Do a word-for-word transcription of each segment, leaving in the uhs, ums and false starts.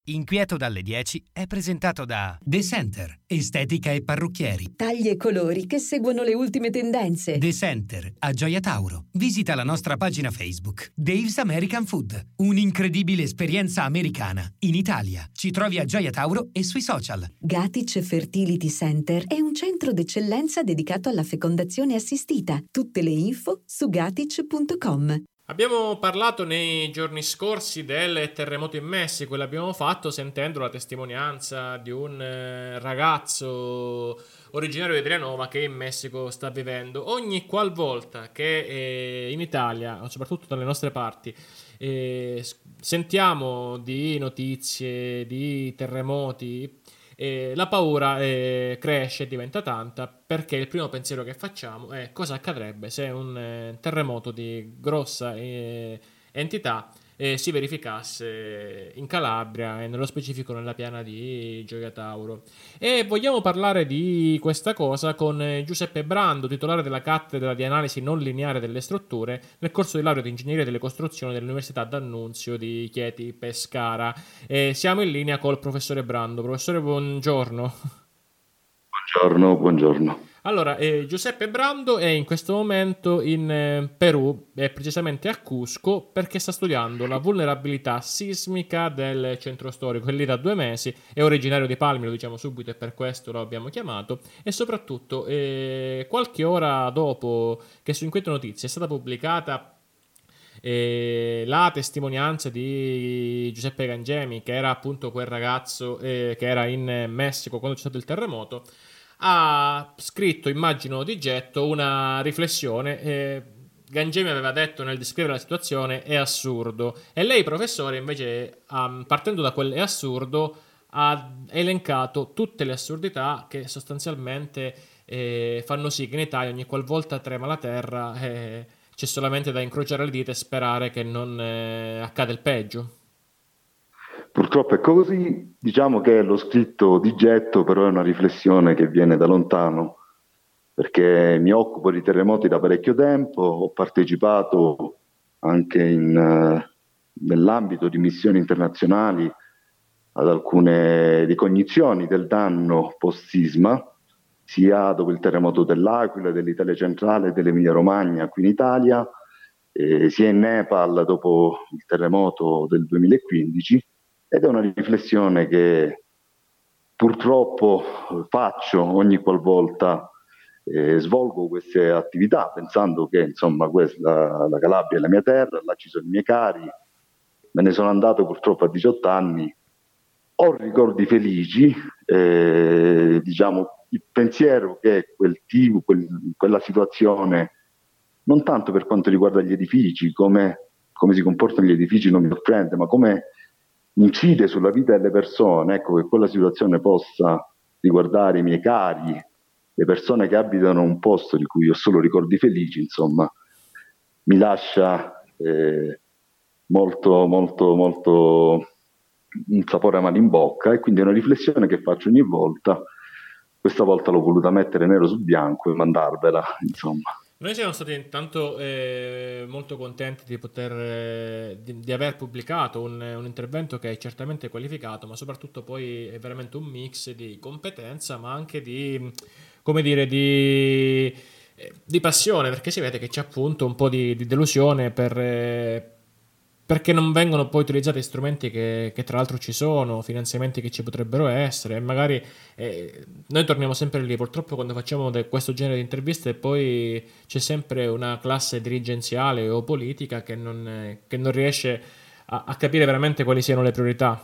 Inquieto dalle dieci è presentato da The Center, estetica e parrucchieri. Tagli e colori che seguono le ultime tendenze. The Center, a Gioia Tauro. Visita la nostra pagina Facebook. Dave's American Food, un'incredibile esperienza americana in Italia. Ci trovi a Gioia Tauro e sui social. Gatic Fertility Center è un centro d'eccellenza dedicato alla fecondazione assistita. Tutte le info su gatic punto com. Abbiamo parlato nei giorni scorsi del terremoto in Messico e l'abbiamo fatto sentendo la testimonianza di un eh, ragazzo originario di Trianova che in Messico sta vivendo. Ogni qualvolta che eh, in Italia, soprattutto dalle nostre parti, eh, sentiamo di notizie, di terremoti, eh, la paura eh, cresce e diventa tanta, perché il primo pensiero che facciamo è cosa accadrebbe se un eh, terremoto di grossa eh, entità eh, si verificasse in Calabria e nello specifico nella piana di Gioia Tauro. E vogliamo parlare di questa cosa con eh, Giuseppe Brando, titolare della cattedra di analisi non lineare delle strutture nel corso di laurea di ingegneria delle costruzioni dell'Università D'Annunzio di Chieti Pescara. E siamo in linea col professore Brando. Professore, buongiorno. Buongiorno, buongiorno. Allora, eh, Giuseppe Brando è in questo momento in eh, Perù, è precisamente a Cusco, perché sta studiando la vulnerabilità sismica del centro storico. È lì da due mesi, è originario di Palmi, lo diciamo subito e per questo lo abbiamo chiamato, e soprattutto eh, qualche ora dopo che su Inquieto Notizie è stata pubblicata eh, la testimonianza di Giuseppe Gangemi, che era appunto quel ragazzo eh, che era in Messico quando c'è stato il terremoto, ha scritto, immagino di getto, una riflessione. eh, Gangemi aveva detto nel descrivere la situazione è assurdo, e lei, professore, invece um, partendo da quel è assurdo ha elencato tutte le assurdità che sostanzialmente eh, fanno sì che in Italia ogni qualvolta trema la terra eh, c'è solamente da incrociare le dita e sperare che non eh, accada il peggio. Purtroppo è così, diciamo che l'ho scritto di getto, però è una riflessione che viene da lontano, perché mi occupo di terremoti da parecchio tempo, ho partecipato anche in, uh, nell'ambito di missioni internazionali ad alcune ricognizioni del danno post-sisma, sia dopo il terremoto dell'Aquila, dell'Italia centrale e dell'Emilia Romagna qui in Italia, eh, sia in Nepal dopo il terremoto del duemilaquindici. Ed è una riflessione che purtroppo faccio ogni qualvolta eh, svolgo queste attività, pensando che insomma questa, la Calabria è la mia terra, là ci sono i miei cari, me ne sono andato purtroppo a diciotto anni, ho ricordi felici, eh, diciamo il pensiero che quel tipo, quel, quella situazione, non tanto per quanto riguarda gli edifici, come, come si comportano gli edifici non mi sorprende, ma come incide sulla vita delle persone, ecco, che quella situazione possa riguardare i miei cari, le persone che abitano un posto di cui ho solo ricordi felici, insomma, mi lascia eh, molto, molto, molto un sapore amaro in bocca, e quindi è una riflessione che faccio ogni volta. Questa volta l'ho voluta mettere nero su bianco e mandarvela, insomma. Noi siamo stati intanto eh, molto contenti di poter eh, di, di aver pubblicato un, un intervento che è certamente qualificato, ma soprattutto poi è veramente un mix di competenza, ma anche di, come dire, di, eh, di passione, perché si vede che c'è appunto un po' di, di delusione per, eh, perché non vengono poi utilizzati strumenti che, che tra l'altro ci sono, finanziamenti che ci potrebbero essere, e magari eh, noi torniamo sempre lì. Purtroppo quando facciamo de- questo genere di interviste poi c'è sempre una classe dirigenziale o politica che non, eh, che non riesce a, a capire veramente quali siano le priorità.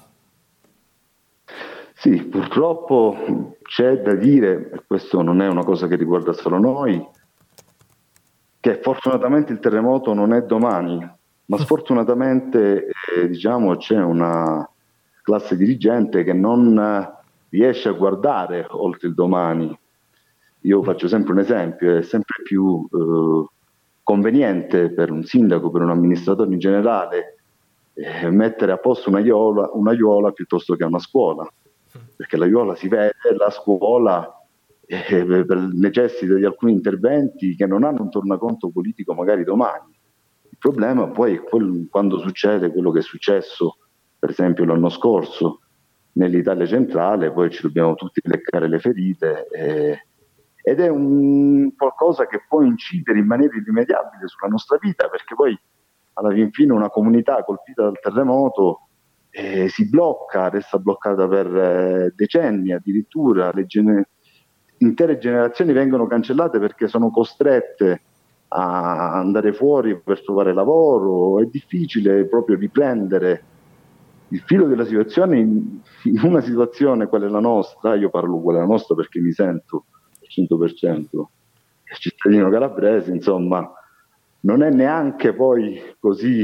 Sì, purtroppo c'è da dire, e questo non è una cosa che riguarda solo noi, che fortunatamente il terremoto non è domani, ma sfortunatamente eh, diciamo c'è una classe dirigente che non eh, riesce a guardare oltre il domani. Io faccio sempre un esempio: è sempre più eh, conveniente per un sindaco, per un amministratore in generale, eh, mettere a posto un'aiuola, un'aiuola piuttosto che una scuola, perché l'aiuola si vede, la scuola eh, necessita di alcuni interventi che non hanno un tornaconto politico magari domani. Il problema poi è quel, quando succede quello che è successo per esempio l'anno scorso, nell'Italia centrale, poi ci dobbiamo tutti leccare le ferite, eh, ed è un qualcosa che può incidere in maniera irrimediabile sulla nostra vita, perché poi alla fin fine una comunità colpita dal terremoto eh, si blocca, resta bloccata per eh, decenni, addirittura le gene- intere generazioni vengono cancellate perché sono costrette a andare fuori per trovare lavoro. È difficile proprio riprendere il filo della situazione in, in una situazione quale la nostra. Io parlo quella nostra perché mi sento al cento per cento cittadino calabrese, insomma, non è neanche poi così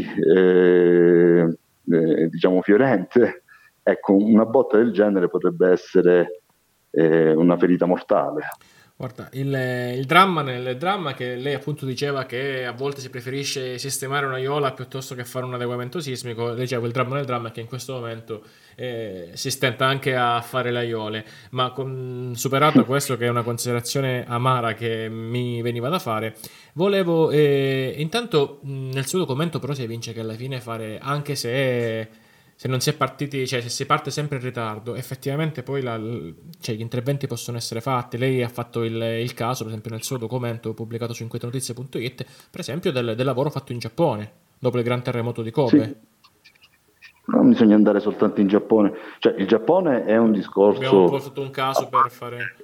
eh, eh, diciamo fiorente. Ecco, una botta del genere potrebbe essere eh, una ferita mortale. Guarda, il, il dramma nel dramma che lei appunto diceva che a volte si preferisce sistemare una iola piuttosto che fare un adeguamento sismico. Dicevo, il dramma nel dramma è che in questo momento eh, si stenta anche a fare le aiole, ma con, superato questo, che è una considerazione amara che mi veniva da fare, volevo eh, intanto nel suo documento però si evince che alla fine fare, anche se se non si è partiti, cioè se si parte sempre in ritardo, effettivamente poi la, cioè, gli interventi possono essere fatti. Lei ha fatto il, il caso, per esempio, nel suo documento pubblicato su inquiete notizie punto it, per esempio, del, del lavoro fatto in Giappone dopo il gran terremoto di Kobe. Sì. Non bisogna andare soltanto in Giappone, cioè il Giappone è un discorso. Abbiamo un po' fatto un caso per fare.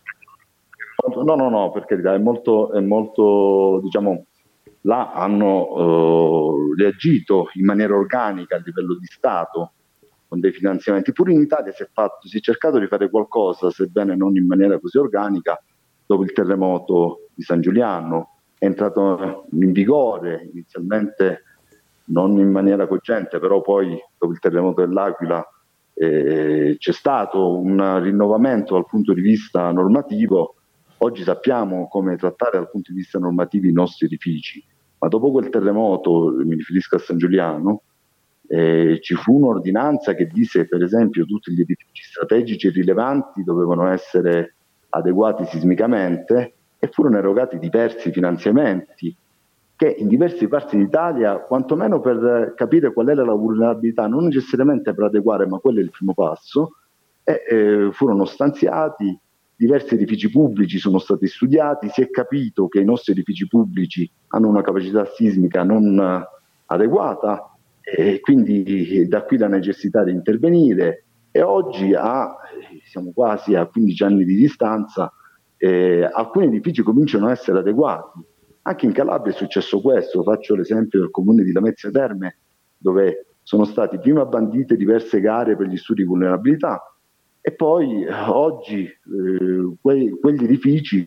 No, no, no, per carità, è molto, è molto diciamo. Là hanno eh, reagito in maniera organica a livello di Stato con dei finanziamenti. Pure in Italia si è, fatto, si è cercato di fare qualcosa, sebbene non in maniera così organica, dopo il terremoto di San Giuliano. È entrato in vigore inizialmente non in maniera cogente, però poi dopo il terremoto dell'Aquila eh, c'è stato un rinnovamento dal punto di vista normativo. Oggi sappiamo come trattare dal punto di vista normativo i nostri edifici, ma dopo quel terremoto, mi riferisco a San Giuliano, eh, ci fu un'ordinanza che disse, per esempio, tutti gli edifici strategici e rilevanti dovevano essere adeguati sismicamente, e furono erogati diversi finanziamenti che in diverse parti d'Italia, quantomeno per capire qual era la vulnerabilità, non necessariamente per adeguare, ma quello è il primo passo, e, eh, furono stanziati. Diversi edifici pubblici sono stati studiati, si è capito che i nostri edifici pubblici hanno una capacità sismica non adeguata, e quindi da qui la necessità di intervenire. E oggi, a, siamo quasi a quindici anni di distanza, eh, alcuni edifici cominciano a essere adeguati. Anche in Calabria è successo questo. Faccio l'esempio del comune di Lamezia Terme, dove sono stati prima bandite diverse gare per gli studi di vulnerabilità, e poi oggi eh, que- quegli edifici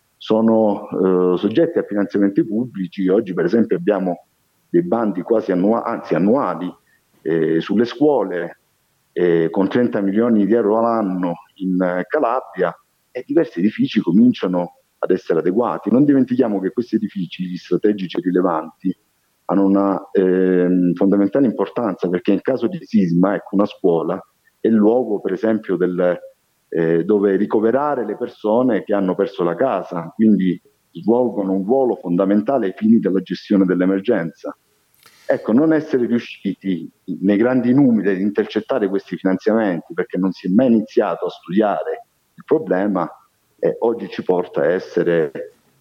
sono eh, soggetti a finanziamenti pubblici. Oggi per esempio abbiamo dei bandi quasi annua- anzi annuali eh, sulle scuole eh, con trenta milioni di euro all'anno in eh, Calabria, e diversi edifici cominciano ad essere adeguati. Non dimentichiamo che questi edifici, gli strategici rilevanti, hanno una eh, fondamentale importanza, perché in caso di sisma, ecco, una scuola è il luogo, per esempio, del, eh, dove ricoverare le persone che hanno perso la casa, quindi svolgono un ruolo fondamentale ai fini della gestione dell'emergenza. Ecco, non essere riusciti nei grandi numeri ad intercettare questi finanziamenti, perché non si è mai iniziato a studiare il problema, eh, oggi ci porta a essere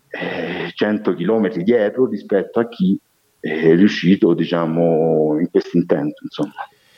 eh, cento chilometri dietro rispetto a chi è riuscito, diciamo, in questo intento, insomma.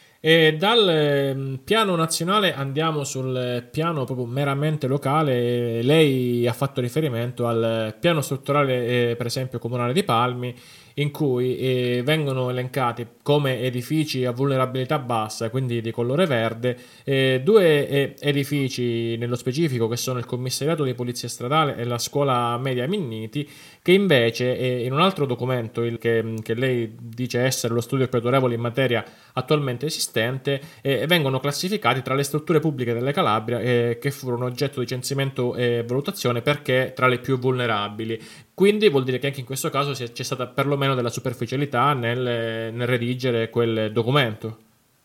E dal piano nazionale andiamo sul piano proprio meramente locale. Lei ha fatto riferimento al piano strutturale, eh, per esempio comunale di Palmi, in cui eh, vengono elencati come edifici a vulnerabilità bassa, quindi di colore verde, eh, due eh, edifici nello specifico, che sono il commissariato di polizia stradale e la scuola media Minniti, che invece eh, in un altro documento, il che, che lei dice essere lo studio più autorevole in materia attualmente esistente, eh, vengono classificati tra le strutture pubbliche delle Calabria eh, che furono oggetto di censimento e valutazione perché tra le più vulnerabili. Quindi vuol dire che anche in questo caso c'è stata perlomeno della superficialità nel, nel redigere quel documento.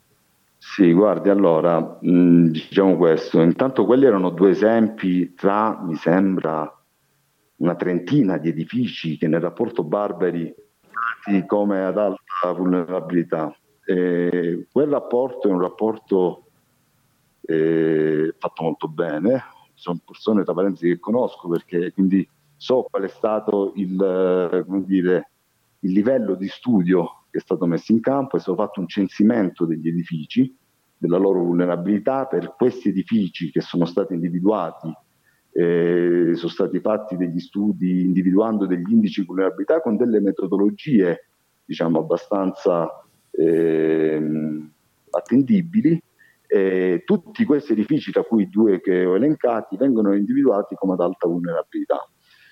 Sì, guardi, allora, mh, diciamo questo. Intanto quelli erano due esempi tra, mi sembra, una trentina di edifici che nel rapporto Barberi come ad alta vulnerabilità. Eh, quel rapporto è un rapporto eh, fatto molto bene, sono persone tra parentesi che conosco, perché quindi so qual è stato il, eh, come dire, il livello di studio che è stato messo in campo. È stato fatto un censimento degli edifici, della loro vulnerabilità. Per questi edifici che sono stati individuati, eh, sono stati fatti degli studi individuando degli indici di vulnerabilità con delle metodologie, diciamo, abbastanza eh, attendibili. Eh, tutti questi edifici, tra cui due che ho elencati, vengono individuati come ad alta vulnerabilità.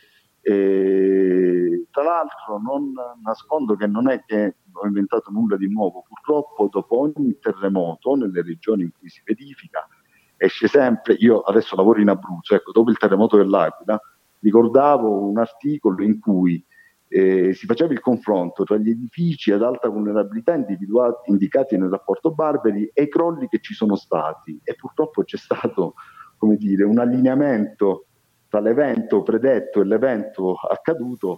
E, tra l'altro, non nascondo che non è che ho inventato nulla di nuovo. Purtroppo dopo ogni terremoto nelle regioni in cui si verifica esce sempre, io adesso lavoro in Abruzzo, ecco, dopo il terremoto dell'Aquila ricordavo un articolo in cui eh, si faceva il confronto tra gli edifici ad alta vulnerabilità individuati, indicati nel rapporto Barberi, e i crolli che ci sono stati, e purtroppo c'è stato, come dire, un allineamento tra l'evento predetto e l'evento accaduto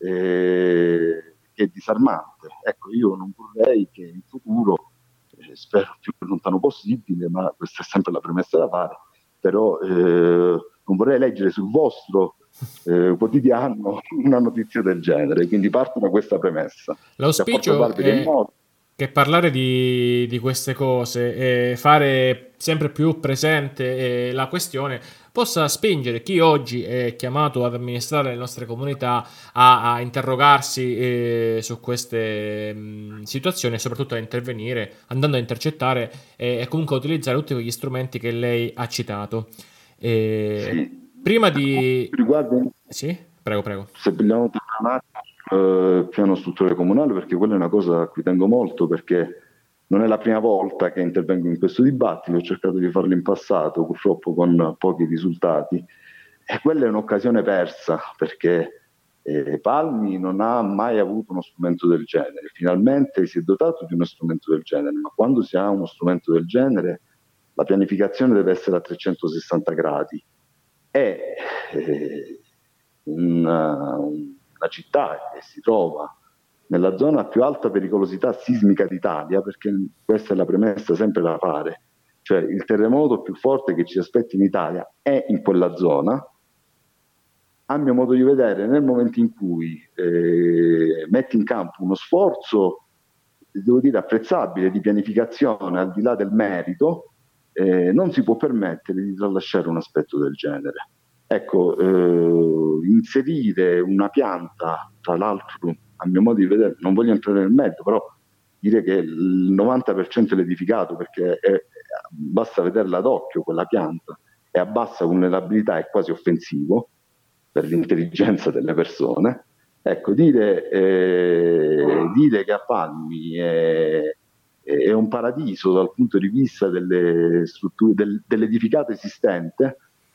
eh, che è disarmante. Ecco, io non vorrei che in futuro, eh, spero più lontano possibile, ma questa è sempre la premessa da fare, però eh, non vorrei leggere sul vostro eh, quotidiano una notizia del genere, quindi parto da questa premessa. L'auspicio è che parlare di, di queste cose e fare sempre più presente eh, la questione possa spingere chi oggi è chiamato ad amministrare le nostre comunità a, a interrogarsi eh, su queste mh, situazioni e soprattutto a intervenire, andando a intercettare e, e comunque a utilizzare tutti quegli strumenti che lei ha citato. E sì. Prima di... Riguardo... Sì, prego, prego. Se vogliamo tornare al piano strutturale comunale, perché quella è una cosa a cui tengo molto, perché non è la prima volta che intervengo in questo dibattito, ho cercato di farlo in passato, purtroppo con pochi risultati, e quella è un'occasione persa, perché eh, Palmi non ha mai avuto uno strumento del genere. Finalmente si è dotato di uno strumento del genere, ma quando si ha uno strumento del genere la pianificazione deve essere a trecentosessanta gradi. E eh, una, una città che si trova nella zona a più alta pericolosità sismica d'Italia, perché questa è la premessa sempre da fare, cioè il terremoto più forte che ci aspetta in Italia è in quella zona. A mio modo di vedere, nel momento in cui eh, metti in campo uno sforzo, devo dire, apprezzabile di pianificazione al di là del merito, eh, non si può permettere di tralasciare un aspetto del genere. Ecco, eh, inserire una pianta, tra l'altro, a mio modo di vedere, non voglio entrare nel merito, però dire che il novanta per cento è l'edificato, perché è, basta vederla ad occhio quella pianta, è a bassa vulnerabilità, è quasi offensivo per l'intelligenza delle persone. Ecco, dire, eh, dire che a Palmi è, è un paradiso dal punto di vista delle strutture, del, dell'edificato esistente,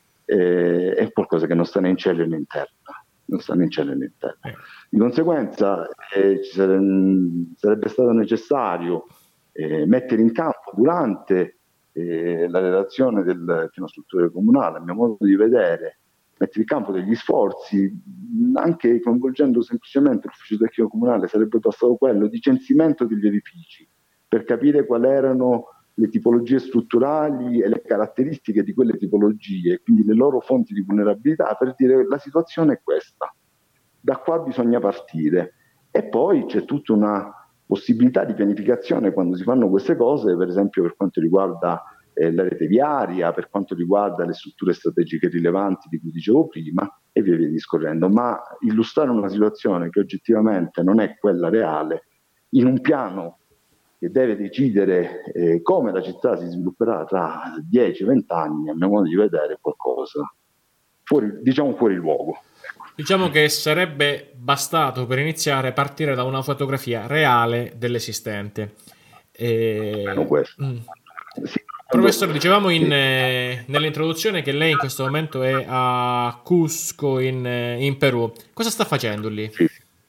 eh, è qualcosa che non sta né in cielo né in terra. Non sta né in cielo né in terra. Di conseguenza eh, ci sarebbe, sarebbe stato necessario eh, mettere in campo durante eh, la redazione del piano strutturale comunale, a mio modo di vedere, mettere in campo degli sforzi, anche coinvolgendo semplicemente l'ufficio tecnico comunale, sarebbe passato quello di censimento degli edifici, per capire quali erano le tipologie strutturali e le caratteristiche di quelle tipologie, quindi le loro fonti di vulnerabilità, per dire la situazione è questa, da qua bisogna partire. E poi c'è tutta una possibilità di pianificazione quando si fanno queste cose, per esempio per quanto riguarda eh, la rete viaria, per quanto riguarda le strutture strategiche rilevanti di cui dicevo prima, e via via discorrendo. Ma illustrare una situazione che oggettivamente non è quella reale, in un piano che deve decidere eh, come la città si svilupperà tra dieci venti anni, a mio modo di vedere, qualcosa fuori, diciamo fuori luogo. Diciamo che sarebbe bastato per iniziare a partire da una fotografia reale dell'esistente. E... Almeno questo. Mm. Sì. Professore, dicevamo in, eh, nell'introduzione che lei in questo momento è a Cusco in, in Perù. Cosa sta facendo lì? Sì.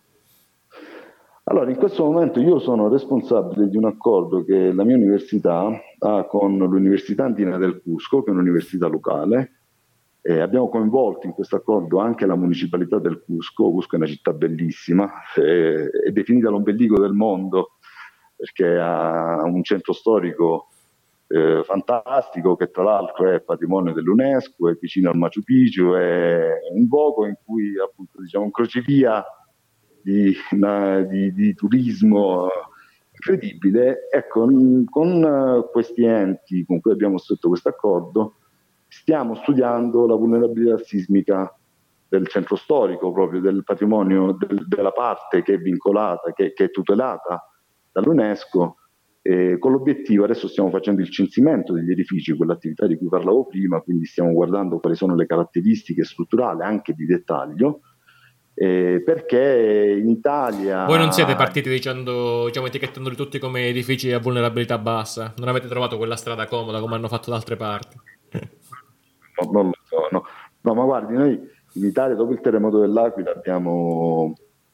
Allora, in questo momento io sono responsabile di un accordo che la mia università ha con l'Università Andina del Cusco, che è un'università locale. Eh, abbiamo coinvolto in questo accordo anche la municipalità del Cusco. Cusco è una città bellissima, eh, è definita l'ombelico del mondo perché ha un centro storico eh, fantastico, che tra l'altro è patrimonio dell'UNESCO, è vicino al Machu Picchu, è un luogo in cui appunto diciamo un crocevia di, una, di, di turismo incredibile. Ecco, con questi enti con cui abbiamo stretto questo accordo stiamo studiando la vulnerabilità sismica del centro storico, proprio del patrimonio, del, della parte che è vincolata, che, che è tutelata dall'UNESCO, eh, con l'obiettivo, adesso stiamo facendo il censimento degli edifici, quell'attività di cui parlavo prima, quindi stiamo guardando quali sono le caratteristiche strutturali, anche di dettaglio, eh, perché in Italia... Voi non siete partiti dicendo, diciamo, etichettandoli tutti come edifici a vulnerabilità bassa, non avete trovato quella strada comoda come hanno fatto da altre parti? No, non lo so, no. No, ma guardi, noi in Italia dopo il terremoto dell'Aquila abbiamo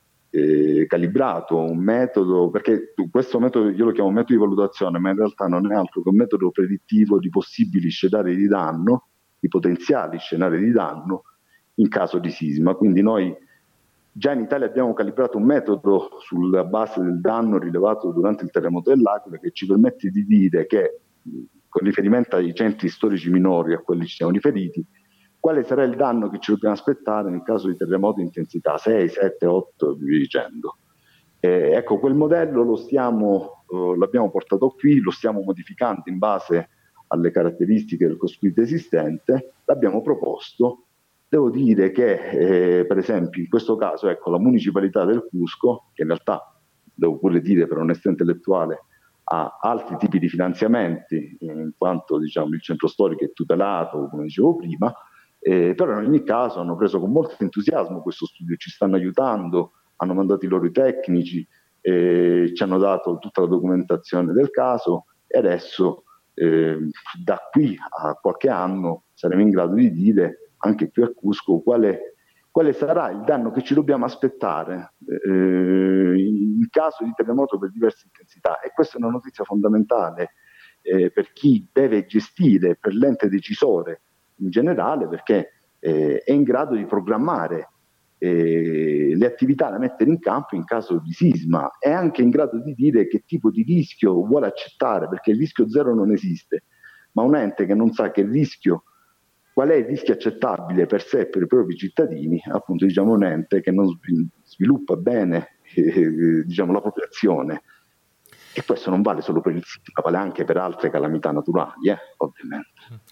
eh, calibrato un metodo, perché questo metodo io lo chiamo metodo di valutazione, ma in realtà non è altro che un metodo predittivo di possibili scenari di danno, di potenziali scenari di danno in caso di sisma. Quindi noi già in Italia abbiamo calibrato un metodo sulla base del danno rilevato durante il terremoto dell'Aquila che ci permette di dire che, con riferimento ai centri storici minori a quelli ci siamo riferiti, quale sarà il danno che ci dobbiamo aspettare nel caso di terremoto di intensità sei, sette, otto, via dicendo. Eh, ecco, quel modello lo stiamo, eh, l'abbiamo portato qui, lo stiamo modificando in base alle caratteristiche del costruito esistente, l'abbiamo proposto. Devo dire che, eh, per esempio, in questo caso, ecco, la municipalità del Cusco, che in realtà, devo pure dire per onestà intellettuale, ha altri tipi di finanziamenti, in quanto diciamo, il centro storico è tutelato, come dicevo prima, eh, però in ogni caso hanno preso con molto entusiasmo questo studio, ci stanno aiutando, hanno mandato i loro tecnici, eh, ci hanno dato tutta la documentazione del caso e adesso eh, da qui a qualche anno saremo in grado di dire anche qui a Cusco quale, quale sarà il danno che ci dobbiamo aspettare eh, in caso di terremoto per diverse intensità. E questa è una notizia fondamentale eh, per chi deve gestire, per l'ente decisore in generale, perché eh, è in grado di programmare eh, le attività da mettere in campo in caso di sisma, è anche in grado di dire che tipo di rischio vuole accettare, perché il rischio zero non esiste, ma un ente che non sa che il rischio, qual è il rischio accettabile per sé e per i propri cittadini, appunto diciamo un ente che non sviluppa bene eh, diciamo, la propria azione. E questo non vale solo per il sisma, vale anche per altre calamità naturali, eh, ovviamente.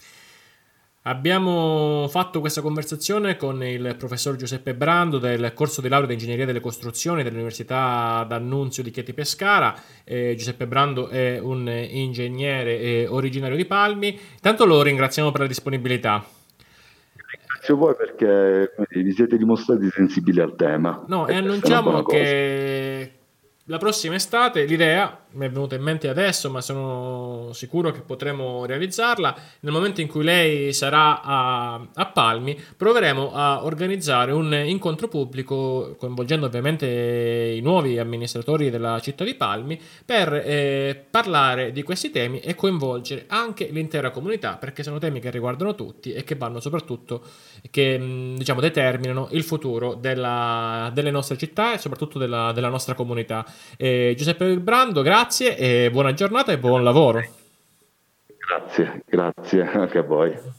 Abbiamo fatto questa conversazione con il professor Giuseppe Brando del corso di laurea di ingegneria delle costruzioni dell'Università D'Annunzio di Chieti Pescara. Eh, Giuseppe Brando è un ingegnere eh, originario di Palmi. Tanto lo ringraziamo per la disponibilità. Ringrazio voi perché vi siete dimostrati sensibili al tema. No, e annunciamo che la prossima estate, l'idea mi è venuta in mente adesso, ma sono sicuro che potremo realizzarla. Nel momento in cui lei sarà a, a Palmi, proveremo a organizzare un incontro pubblico, coinvolgendo ovviamente i nuovi amministratori della città di Palmi, per eh, parlare di questi temi e coinvolgere anche l'intera comunità, perché sono temi che riguardano tutti e che vanno soprattutto, che diciamo determinano il futuro della, delle nostre città e soprattutto della, della nostra comunità. Eh, Giuseppe Brando, grazie e buona giornata e buon lavoro. Grazie, grazie anche a voi.